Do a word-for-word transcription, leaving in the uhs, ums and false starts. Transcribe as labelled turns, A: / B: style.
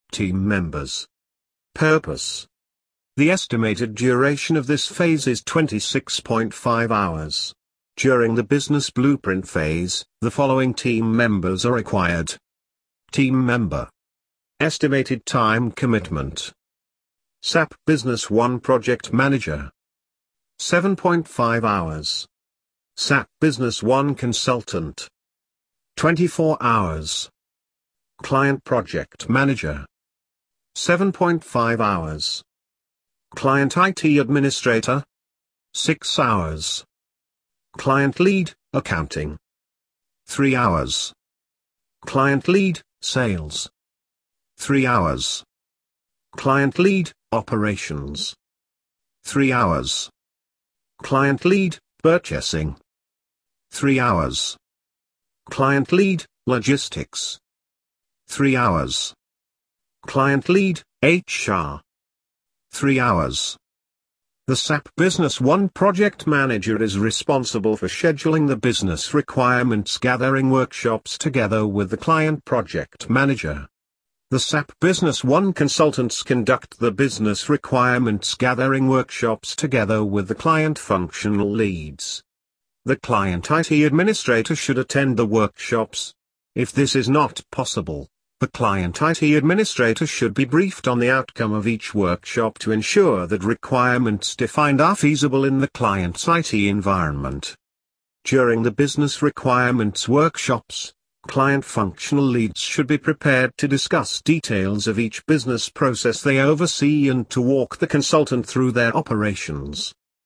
A: team members. Purpose. The estimated duration of this phase is twenty-six point five hours. During the business blueprint phase, the following team members are required. Team member. Estimated time commitment. S A P Business One Project Manager. seven point five hours. S A P Business One Consultant. twenty-four hours. Client Project Manager. seven point five hours. Client I T Administrator. six hours. Client Lead, Accounting. three hours. Client Lead, Sales. three hours. Client Lead, Operations. three hours. Client Lead, Purchasing. three hours. Client Lead, Logistics. three hours. Client Lead, H R. three hours. The S A P Business One Project Manager is responsible for scheduling the business requirements gathering workshops together with the Client Project Manager. The S A P Business One consultants conduct the business requirements gathering workshops together with the client functional leads. The Client I T Administrator should attend the workshops. If this is not possible, the Client I T Administrator should be briefed on the outcome of each workshop to ensure that requirements defined are feasible in the client's I T environment. During the business requirements workshops, client functional leads should be prepared to discuss details of each business process they oversee and to walk the consultant through their operations.